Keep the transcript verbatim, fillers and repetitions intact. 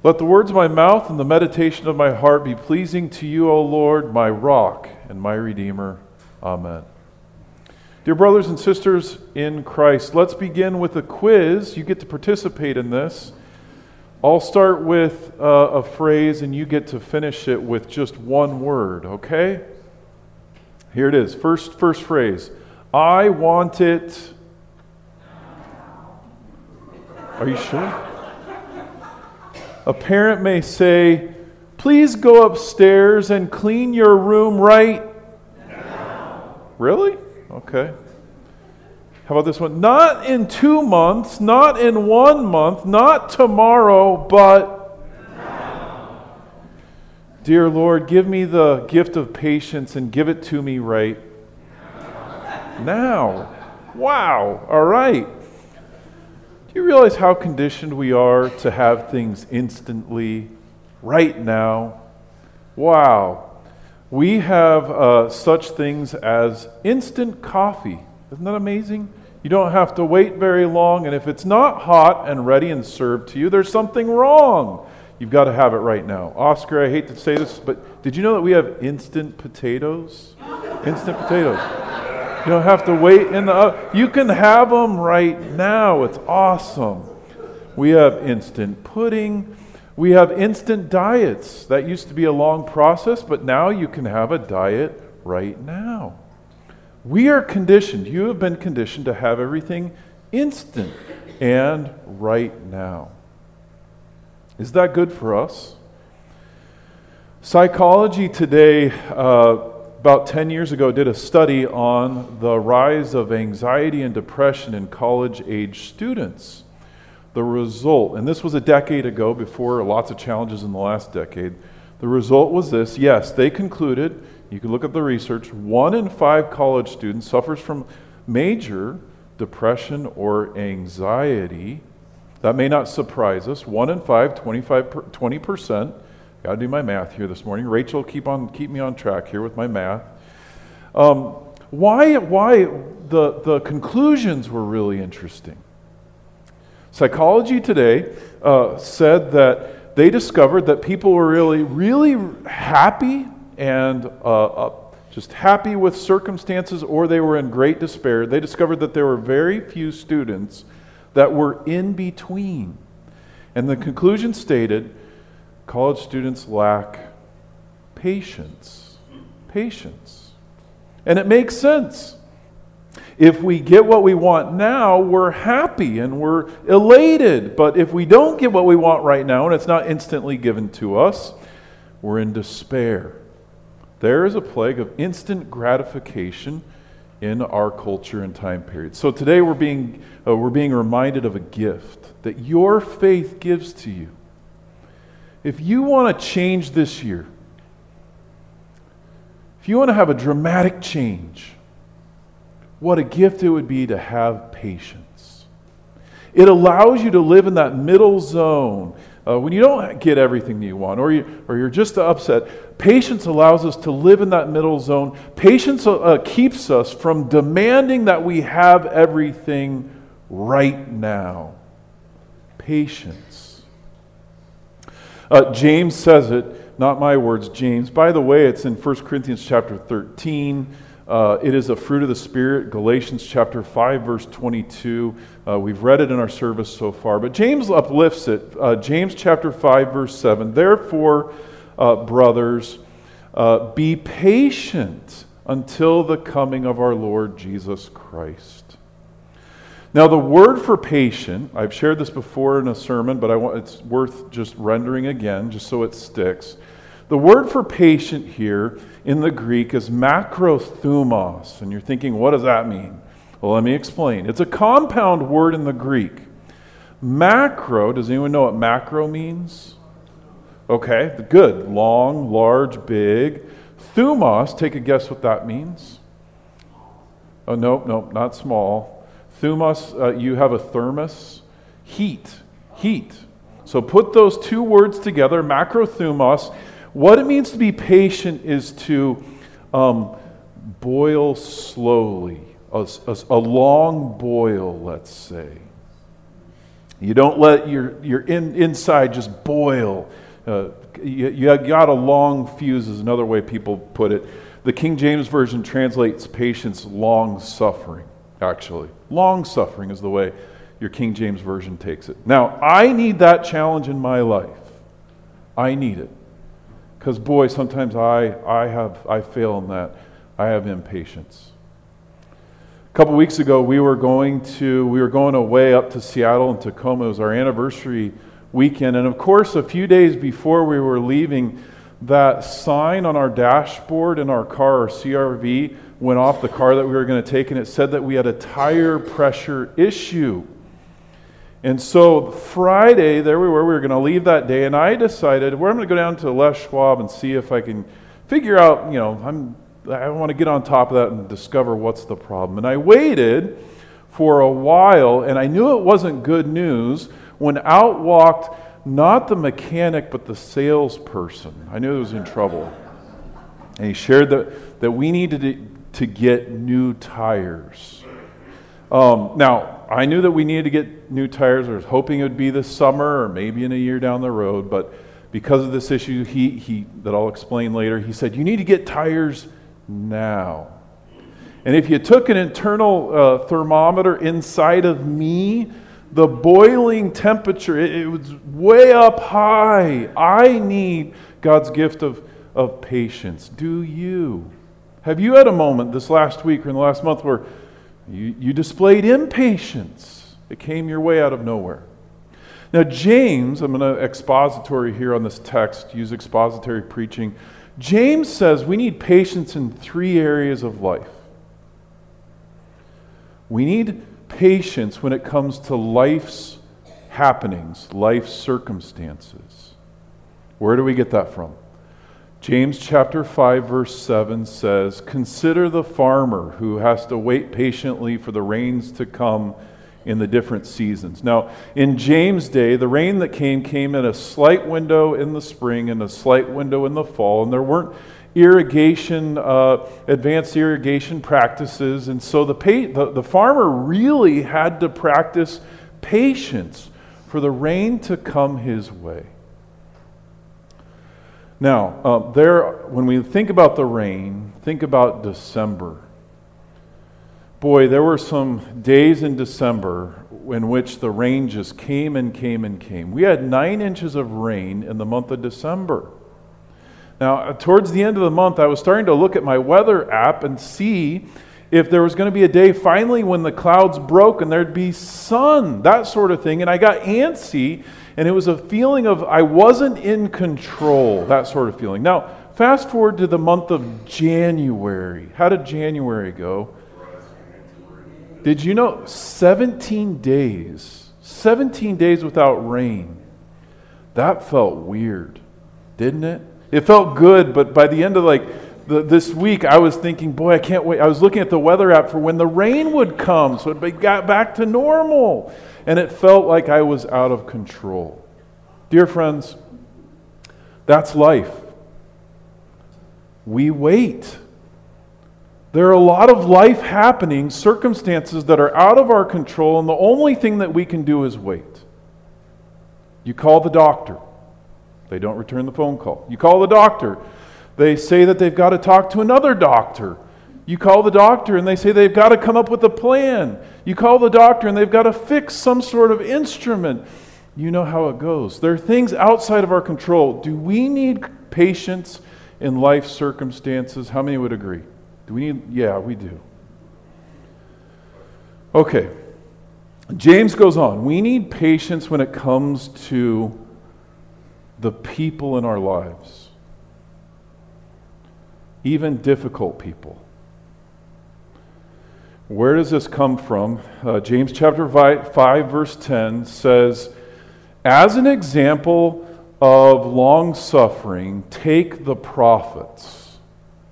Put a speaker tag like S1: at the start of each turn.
S1: Let the words of my mouth and the meditation of my heart be pleasing to you, O Lord, my rock and my redeemer. Amen. Dear brothers and sisters in Christ, let's begin with a quiz. You get to participate in this. I'll start with uh, a phrase and you get to finish it with just one word, okay? Here it is. First, first phrase. I want it. Are you sure? A parent may say, please go upstairs and clean your room right now. Really? Okay. How about this one? Not in two months, not in one month, not tomorrow, but now. Dear Lord, give me the gift of patience and give it to me right now. Wow. All right. Do you realize how conditioned we are to have things instantly, right now? Wow. We have uh, such things as instant coffee. Isn't that amazing? You don't have to wait very long, and if it's not hot and ready and served to you, there's something wrong. You've got to have it right now. Oscar, I hate to say this, but did you know that we have instant potatoes? Instant potatoes. You don't have to wait in the oven. You can have them right now. It's awesome. We have instant pudding. We have instant diets. That used to be a long process, but now you can have a diet right now. We are conditioned. You have been conditioned to have everything instant and right now. Is that good for us? Psychology Today, uh, about ten years ago, did a study on the rise of anxiety and depression in college-age students. The result, and this was a decade ago before lots of challenges in the last decade, the result was this. Yes, they concluded, you can look at the research, one in five college students suffers from major depression or anxiety. That may not surprise us. One in five, twenty-five, twenty percent. Got to do my math here this morning. Rachel, keep on keep me on track here with my math. Um, why why the the conclusions were really interesting. Psychology Today uh, said that they discovered that people were really really happy and uh, uh, just happy with circumstances, or they were in great despair. They discovered that there were very few students that were in between, and the conclusion stated, college students lack patience. Patience. And it makes sense. If we get what we want now, we're happy and we're elated. But if we don't get what we want right now and it's not instantly given to us, we're in despair. There is a plague of instant gratification in our culture and time period. So today we're being, uh, we're being reminded of a gift that your faith gives to you. If you want to change this year, if you want to have a dramatic change, what a gift it would be to have patience. It allows you to live in that middle zone. Uh, when you don't get everything that you want, or, you, or you're just upset, patience allows us to live in that middle zone. Patience uh, keeps us from demanding that we have everything right now. Patience. Uh, James says it, not my words, James. By the way, it's in First Corinthians chapter thirteen. Uh, it is a fruit of the Spirit. Galatians chapter five, verse twenty-two. Uh, we've read it in our service so far, but James uplifts it. Uh, James chapter five, verse seven. Therefore, uh, brothers, uh, be patient until the coming of our Lord Jesus Christ. Now, the word for patient, I've shared this before in a sermon, but I want, it's worth just rendering again, just so it sticks. The word for patient here in the Greek is makrothumos. And you're thinking, what does that mean? Well, let me explain. It's a compound word in the Greek. Macro, does anyone know what macro means? Okay, good. Long, large, big. Thumos, take a guess what that means. Oh, nope, nope, not small. Thumos, uh, you have a thermos. Heat, heat. So put those two words together, macrothumos. What it means to be patient is to um, boil slowly, a, a, a long boil, let's say. You don't let your, your in, inside just boil. Uh, you, you got a long fuse is another way people put it. The King James Version translates patience long suffering, actually. Long suffering is the way your King James Version takes it. Now, I need that challenge in my life. I need it. Because boy, sometimes I, I have I fail in that. I have impatience. A couple weeks ago, we were going to we were going away up to Seattle and Tacoma. It was our anniversary weekend, and of course, a few days before we were leaving, that sign on our dashboard in our car, our C R V, went off the car that we were going to take, and it said that we had a tire pressure issue. And so Friday, there we were, we were going to leave that day, and I decided, well, I'm going to go down to Les Schwab and see if I can figure out, you know, I'm, I want to get on top of that and discover what's the problem. And I waited for a while, and I knew it wasn't good news when out walked not the mechanic, but the salesperson. I knew he was in trouble. And he shared that, that we needed to, to get new tires. Um, now, I knew that we needed to get new tires. I was hoping it would be this summer or maybe in a year down the road. But because of this issue he, he that I'll explain later, he said, you need to get tires now. And if you took an internal uh, thermometer inside of me, the boiling temperature, it, it was way up high. I need God's gift of, of patience. Do you? Have you had a moment this last week or in the last month where you, you displayed impatience? It came your way out of nowhere. Now, James, I'm going to expository here on this text, use expository preaching. James says we need patience in three areas of life. We need patience when it comes to life's happenings, life's circumstances. Where do we get that from? James chapter five verse seven says, "Consider the farmer who has to wait patiently for the rains to come in the different seasons." Now, in James' day, the rain that came came in a slight window in the spring and a slight window in the fall, and there weren't irrigation, uh, advanced irrigation practices, and so the, pa- the the farmer really had to practice patience for the rain to come his way. Now, uh, there, when we think about the rain, think about December. Boy, there were some days in December in which the rain just came and came and came. We had nine inches of rain in the month of December. Now, towards the end of the month, I was starting to look at my weather app and see if there was going to be a day finally when the clouds broke and there'd be sun, that sort of thing. And I got antsy, and it was a feeling of I wasn't in control, that sort of feeling. Now, fast forward to the month of January. How did January go? Did you know seventeen days, seventeen days without rain? That felt weird, didn't it? It felt good, but by the end of like the, this week, I was thinking, boy, I can't wait. I was looking at the weather app for when the rain would come, so it got back to normal. And it felt like I was out of control. Dear friends, that's life. We wait. There are a lot of life happenings, circumstances that are out of our control, and the only thing that we can do is wait. You call the doctor. They don't return the phone call. You call the doctor. They say that they've got to talk to another doctor. You call the doctor and they say they've got to come up with a plan. You call the doctor and they've got to fix some sort of instrument. You know how it goes. There are things outside of our control. Do we need patience in life circumstances? How many would agree? Do we need? Yeah, we do. Okay. James goes on. We need patience when it comes to the people in our lives, even difficult people. Where does this come from? Uh, James chapter five, verse ten says, "As an example of long suffering, take the prophets."